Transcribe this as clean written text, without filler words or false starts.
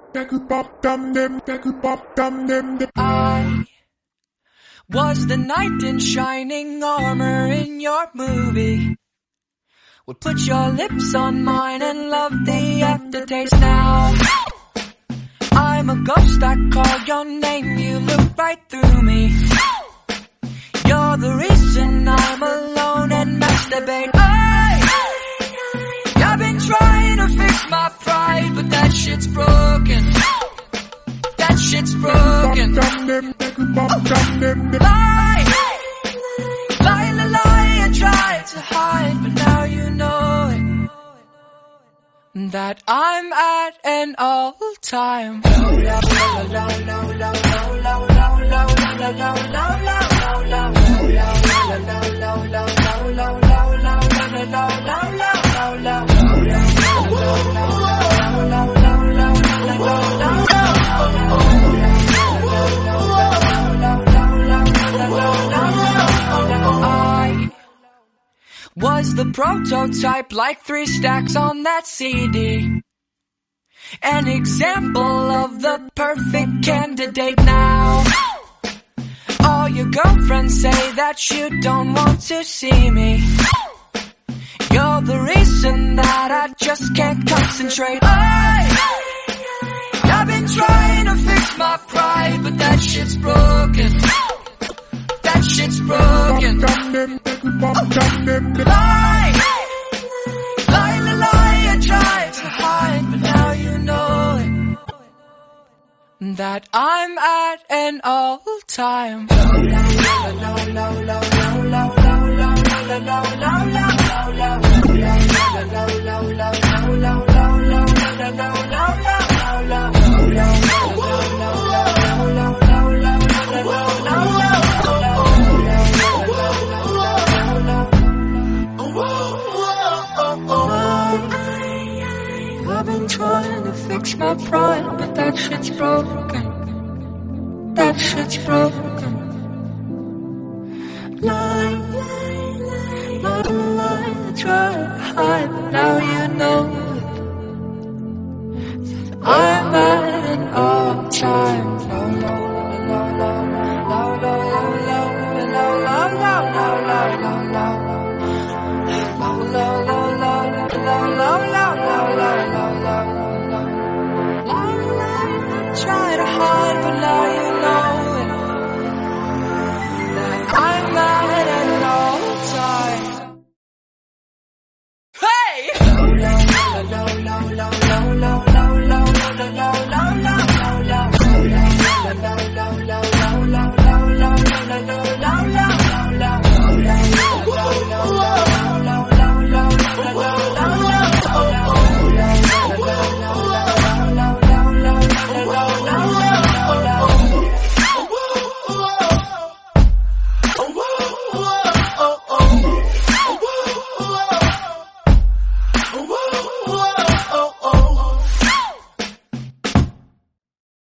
I was the knight in shining armor in your movie. Would put your lips on mine and love the aftertaste now. I'm a ghost, I call your name, you look right through me. You're the reason I'm alone and masturbate. I've been trying to fix my pride, but that shit's broken. That shit's broken. Lie, I tried to hide, but now you know it. That I'm at an all-time. I was the prototype, like 3 stacks on that CD. An example of the perfect candidate now. All your girlfriends say that you don't want to see me. You're the reason that I just can't concentrate. I've been trying to fix my pride, but that shit's broken. That shit's broken. Lie, I tried to hide, but now you know it. That I'm at an all-time. I've been trying to fix my pride, but that shit's broken. That shit's broken. Lie, I try to hide, but now you know.